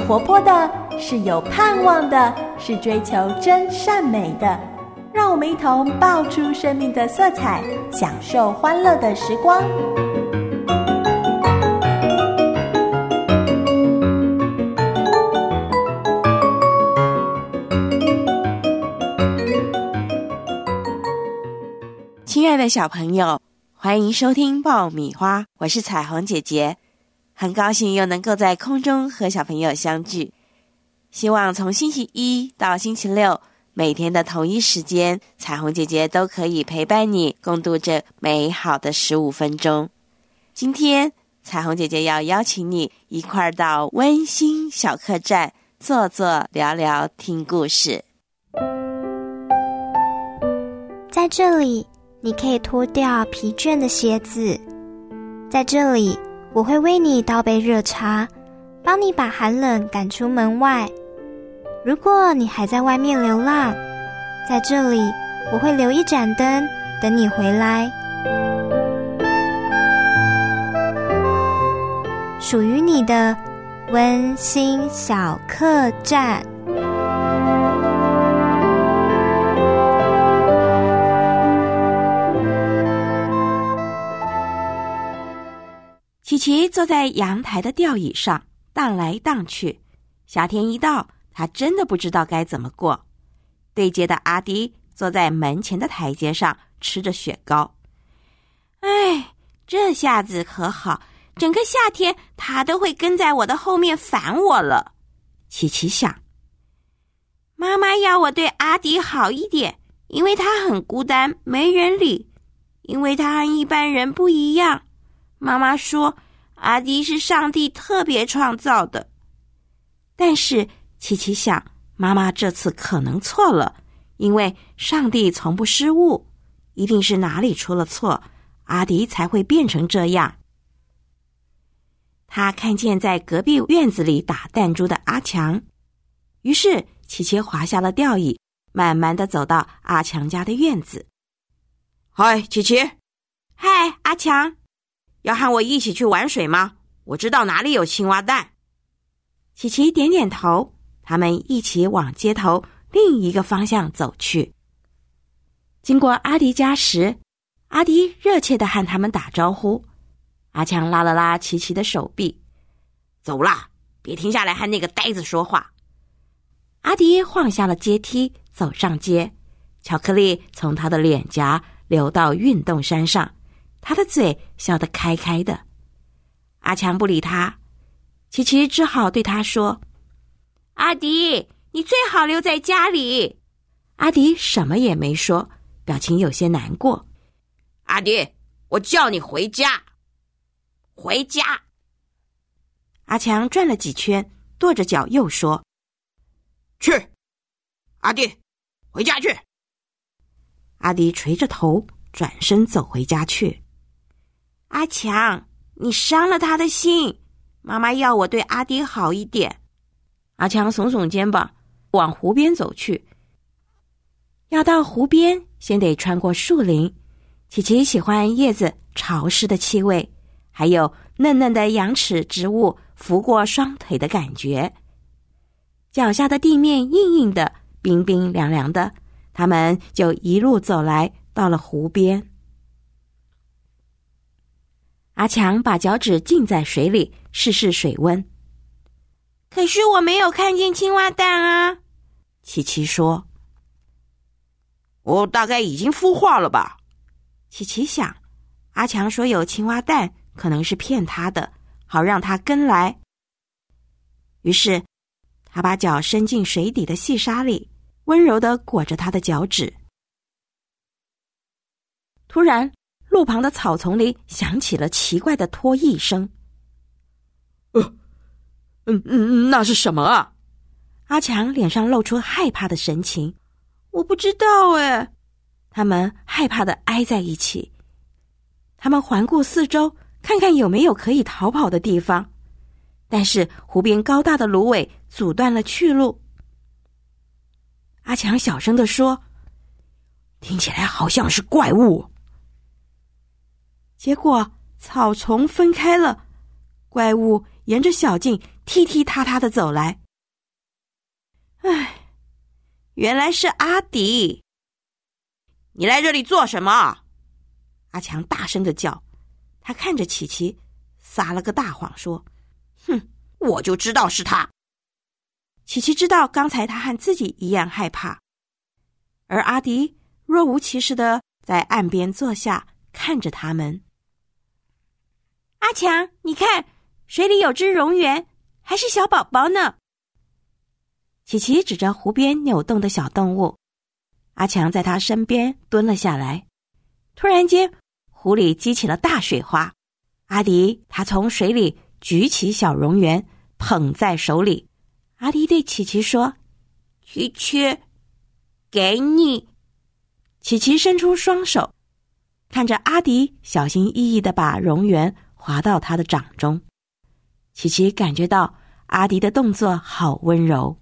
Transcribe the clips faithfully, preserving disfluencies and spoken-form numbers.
活泼的，是有盼望的，是追求真善美的。让我们一同爆出生命的色彩，享受欢乐的时光。 亲爱的小朋友，欢迎收听爆米花，我是彩虹姐姐，很高兴又能够在空中和小朋友相聚。希望从星期一到星期六，每天的同一时间，彩虹姐姐都可以陪伴你共度这美好的十五分钟。今天彩虹姐姐要邀请你一块儿到温馨小客栈坐坐聊聊听故事。 在这里你可以脱掉疲倦的鞋子，在这里我会为你倒杯热茶，帮你把寒冷赶出门外。如果你还在外面流浪，在这里我会留一盏灯等你回来。属于你的温馨小客栈。 琪琪坐在阳台的吊椅上荡来荡去，夏天一到，他真的不知道该怎么过。对街的阿迪坐在门前的台阶上吃着雪糕。哎，这下子可好，整个夏天他都会跟在我的后面烦我了。琪琪想，妈妈要我对阿迪好一点，因为他很孤单，没人理，因为他和一般人不一样。妈妈说阿迪是上帝特别创造的。但是琪琪想，妈妈这次可能错了，因为上帝从不失误，一定是哪里出了错，阿迪才会变成这样。他看见在隔壁院子里打弹珠的阿强，于是琪琪滑下了吊椅，慢慢地走到阿强家的院子。嗨，琪琪。嗨，阿强，要和我一起去玩水吗？我知道哪里有青蛙蛋。琪琪点点头，他们一起往街头另一个方向走去。经过阿迪家时，阿迪热切地和他们打招呼。阿强拉了拉琪琪的手臂，走啦，别停下来和那个呆子说话。阿迪晃下了阶梯，走上街，巧克力从他的脸颊流到运动衫上，他的嘴笑得开开的。阿强不理他，琪琪只好对他说，阿迪，你最好留在家里。阿迪什么也没说，表情有些难过。阿迪，我叫你回家。回家。阿强转了几圈，跺着脚又说，去。阿迪，回家去。阿迪垂着头转身走回家去。阿强，你伤了他的心，妈妈要我对阿迪好一点。阿强耸耸肩膀，往湖边走去。要到湖边，先得穿过树林。琪琪喜欢叶子潮湿的气味，还有嫩嫩的羊齿植物拂过双腿的感觉。脚下的地面硬硬的，冰冰凉凉的，他们就一路走来，到了湖边。阿强把脚趾浸在水里试试水温。可是我没有看见青蛙蛋啊，琪琪说。我大概已经孵化了吧，琪琪想。阿强说有青蛙蛋可能是骗他的，好让他跟来。于是他把脚伸进水底的细沙里，温柔地裹着他的脚趾。突然路旁的草丛里响起了奇怪的拖曳声。呃，嗯嗯，那是什么啊？阿强脸上露出害怕的神情。我不知道哎。他们害怕地挨在一起。他们环顾四周，看看有没有可以逃跑的地方，但是湖边高大的芦苇阻断了去路。阿强小声地说，听起来好像是怪物。结果草丛分开了，怪物沿着小径踢踢踏踏的走来。唉，原来是阿迪。你来这里做什么？阿强大声的叫。他看着琪琪，撒了个大谎说：哼，我就知道是他。琪琪知道刚才他和自己一样害怕，而阿迪若无其事的在岸边坐下，看着他们。阿强，你看，水里有只蝾螈，还是小宝宝呢。琪琪指着湖边扭动的小动物，阿强在他身边蹲了下来。突然间，湖里激起了大水花。阿迪他从水里举起小蝾螈，捧在手里。阿迪对琪琪说：琪琪，给你。琪琪伸出双手，看着阿迪小心翼翼地把蝾螈滑到他的掌中。琪琪感觉到阿迪的动作好温柔。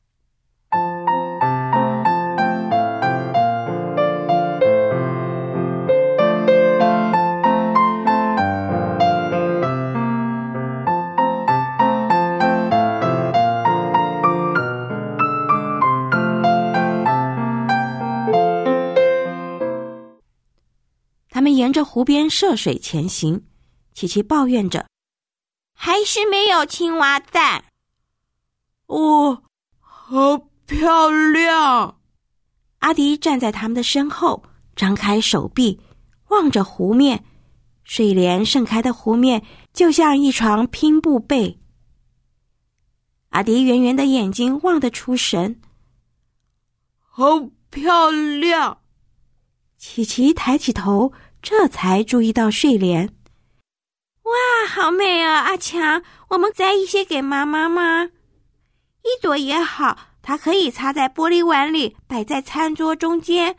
他们沿着湖边涉水前行，琪琪抱怨着：还是没有青蛙蛋。 哦，好漂亮！ 阿迪站在他们的身后，张开手臂，望着湖面。水莲盛开的湖面就像一床拼布被。阿迪圆圆的眼睛望得出神。 好漂亮！ 琪琪抬起头，这才注意到睡莲。哇，好美啊，阿强，我们摘一些给妈妈吗？一朵也好，它可以插在玻璃碗里，摆在餐桌中间。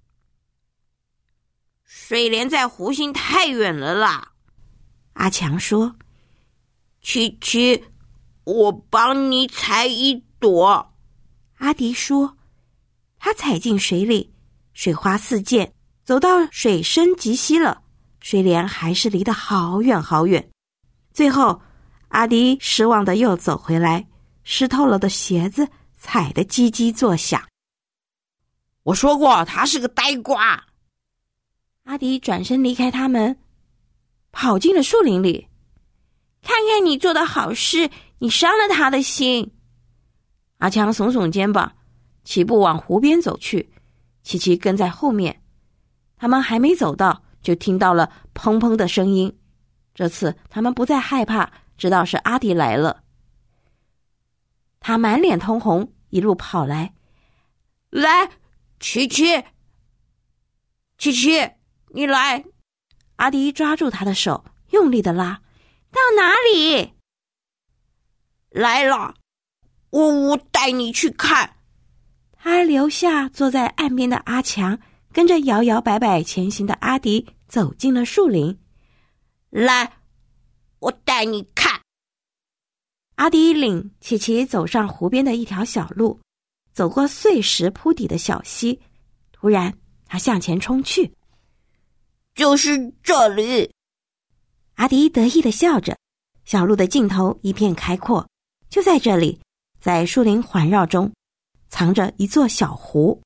水莲在湖心太远了啦， 阿强说。 琪琪，我帮你采一朵。 阿迪说。他踩进水里，水花四溅，走到水深及膝了，水莲还是离得好远好远。最后，阿迪失望的又走回来，湿透了的鞋子踩得叽叽作响。 我说过，他是个呆瓜。 阿迪转身离开他们，跑进了树林里。看看你做的好事，你伤了他的心。阿强耸耸肩膀，齐步往湖边走去，琪琪跟在后面。他们还没走到，就听到了砰砰的声音。这次他们不再害怕，知道是阿迪来了。他满脸通红，一路跑来。 来，琪琪，琪琪，你来。 阿迪抓住他的手，用力的拉。到哪里？ 来了，我我带你去看。 他留下坐在岸边的阿强，跟着摇摇摆摆前行的阿迪走进了树林。 来，我带你看。 阿迪领琪琪走上湖边的一条小路，走过碎石铺底的小溪。突然，他向前冲去。 就是这里！ 阿迪得意地笑着，小路的尽头一片开阔。就在这里，在树林环绕中，藏着一座小湖。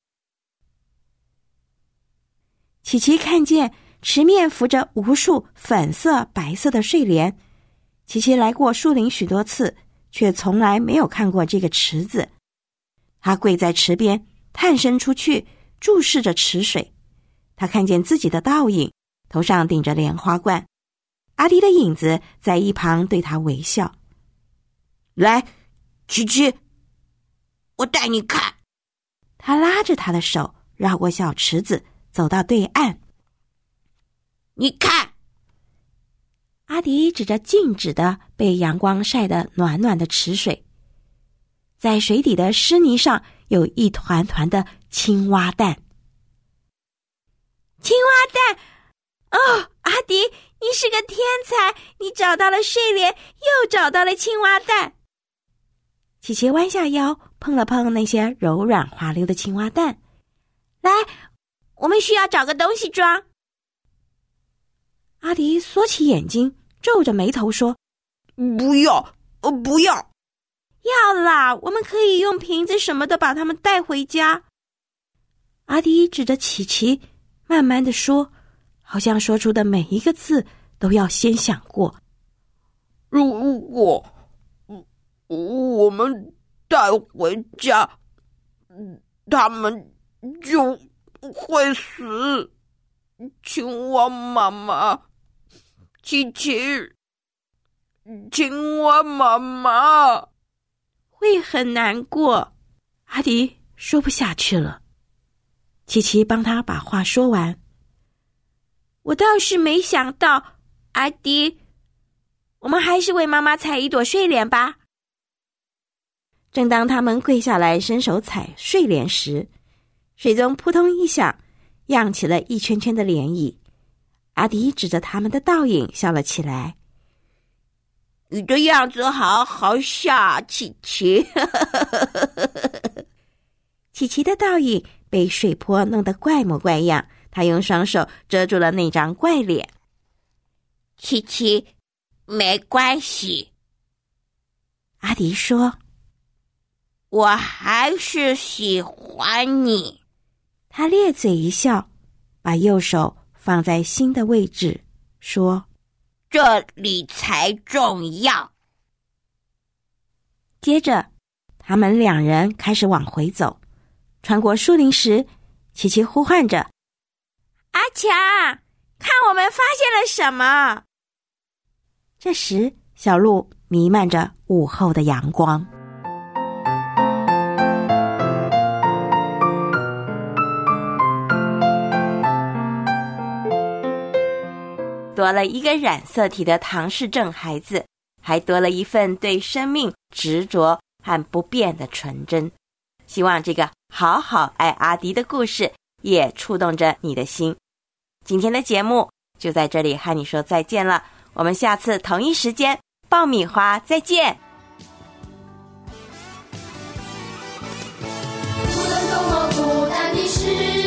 琪琪看见池面浮着无数粉色、白色的睡莲。琪琪来过树林许多次，却从来没有看过这个池子。他跪在池边，探身出去，注视着池水。他看见自己的倒影，头上顶着莲花冠。阿迪的影子在一旁对他微笑。 来，琪琪，我带你看。 他拉着他的手，绕过小池子，走到对岸。 你看， 阿迪指着静止的被阳光晒得暖暖的池水，在水底的湿泥上有一团团的青蛙蛋。青蛙蛋！哦，阿迪，你是个天才，你找到了睡莲，又找到了青蛙蛋。琪琪弯下腰，碰了碰那些柔软滑溜的青蛙蛋。来，我们需要找个东西装。阿迪缩起眼睛，皱着眉头说： 不要， 呃，不要。 要啦，我们可以用瓶子什么的把它们带回家。阿迪指着琪琪，慢慢地说，好像说出的每一个字都要先想过。 如果我们带回家，他们就会死。青蛙妈妈，琪琪，青蛙妈妈会很难过。阿迪说不下去了。琪琪帮他把话说完。我倒是没想到，阿迪，我们还是为妈妈采一朵睡莲吧。正当他们跪下来伸手采睡莲时，水中扑通一响，漾起了一圈圈的涟漪。阿迪指着他们的倒影笑了起来。 你的样子好好笑，琪琪。 琪琪的倒影被水波弄得怪模怪样，他用双手遮住了那张怪脸。 琪琪，没关系。 阿迪说， 我还是喜欢你。 他咧嘴一笑，把右手放在心的位置，说， 这里才重要。 接着他们两人开始往回走。穿过树林时，琪琪呼唤着，阿强，看我们发现了什么。这时小路弥漫着午后的阳光。多了一个染色体的唐氏症孩子，还多了一份对生命执着和不变的纯真。希望这个好好爱阿迪的故事也触动着你的心。今天的节目就在这里和你说再见了，我们下次同一时间爆米花再见。 不能多么孤单的事